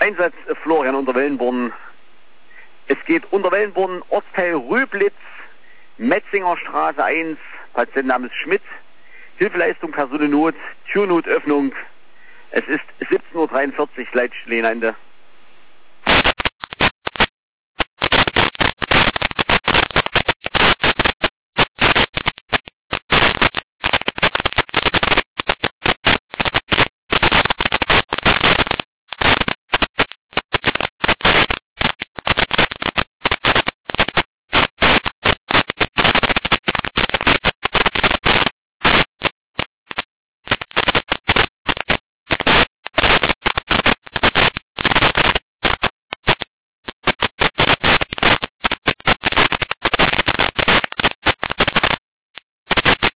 Einsatz Florian Unterwellenborn. Es geht Unterwellenborn, Ortsteil Rüblitz, Metzinger Straße 1, Patientenname ist Schmidt, Hilfeleistung Personennot, Türnotöffnung. Es ist 17:43 Uhr, Leitstelle Ende.